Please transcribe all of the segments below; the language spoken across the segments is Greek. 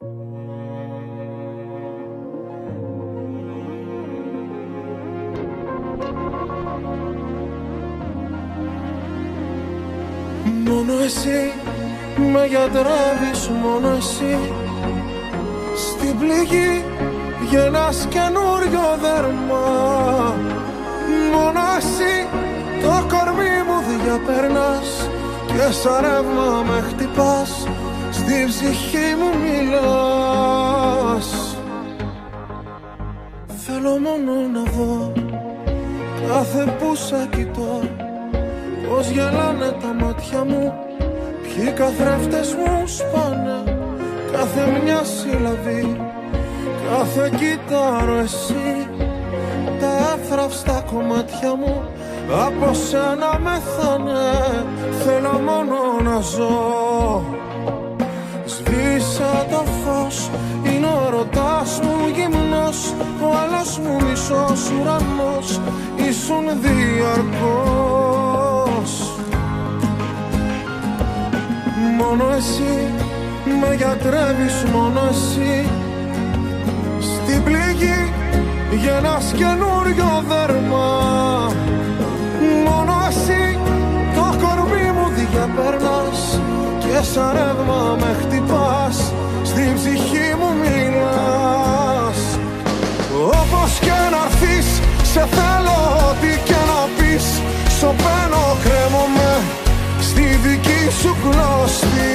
Μόνο εσύ με γιατρεύεις, μόνο εσύ. Στην πληγή γεννάς καινούριο δέρμα. Μόνο εσύ το κορμί μου διαπερνάς και σαν ρεύμα με χτυπάς, στη ψυχή μου μιλάς. Θέλω μόνο να δω κάθε που σε κοιτώ, πως γελάνε τα μάτια μου, ποιοι καθρέφτες μου σπάνε. Κάθε μια σύλλαβη, κάθε κύτταρο εσύ, τα εύθραυστα κομμάτια μου από σένα μεθάνε. Θέλω μόνο να ζω. Σβήσα το φως, είναι ο ερωτάς μου γυμνός, ο άλλος μου μισός ουρανός, ήσουν διαρκώς. Μόνο εσύ με γιατρεύεις, μόνο εσύ. Στην πληγή γεννάς καινούριο δέρμα. Μόνο εσύ το κορμί μου διαπερνάς και σαν ρεύμα με χτυπάς, στη ψυχή μου μιλάς. Όπως και να έρθεις, σε θέλω ό,τι και να πεις. Σωπαίνω, κρέμομαι στη δική σου κλωστή.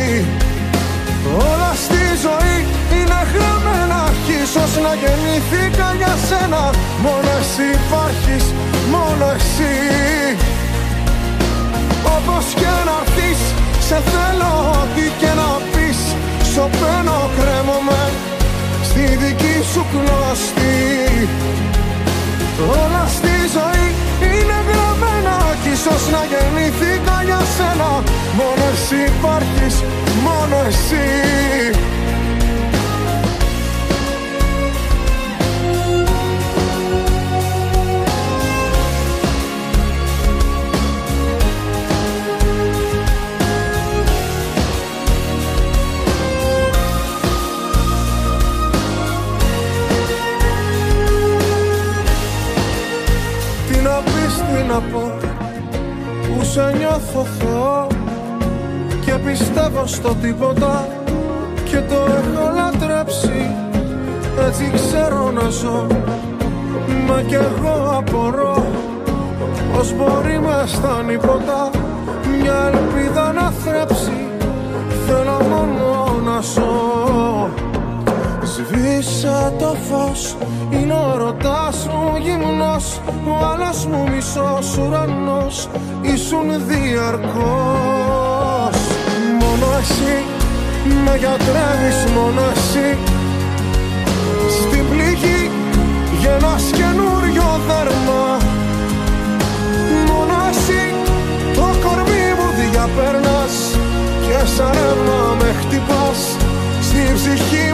Όλα στη ζωή είναι γραμμένα, ίσως να γεννήθηκα για σένα. Μόνο εσύ υπάρχεις, μόνο εσύ. Όπως και να έρθεις, σε θέλω ό,τι και να πεις. Σωπαίνω, κρέμομαι στη δική σου κλωστή. Όλα στη ζωή είναι γραμμένα κι ίσως να γεννήθηκα για σένα. Μόνο εσύ υπάρχεις, μόνο εσύ. Τι να πω, που σε νιώθω Θεό και πιστεύω στο τίποτα και το έχω λατρέψει. Έτσι ξέρω να ζω, μα κι εγώ απορώ πως μπορεί μες στα νηπότα μια ελπίδα να θρέψει. Θέλω μόνο να ζω. Σβήσα το φως, είναι ο ερωτάς μου γυμνός, ο άλλος μου μισός ουρανός, ήσουν διαρκώς. Μόνο εσύ με γιατρεύεις, μόνο εσύ. Στην πληγή γεννάς καινούριο δέρμα. Μόνο εσύ το κορμί μου διαπερνάς και σαν ρεύμα με χτυπάς, στη ψυχή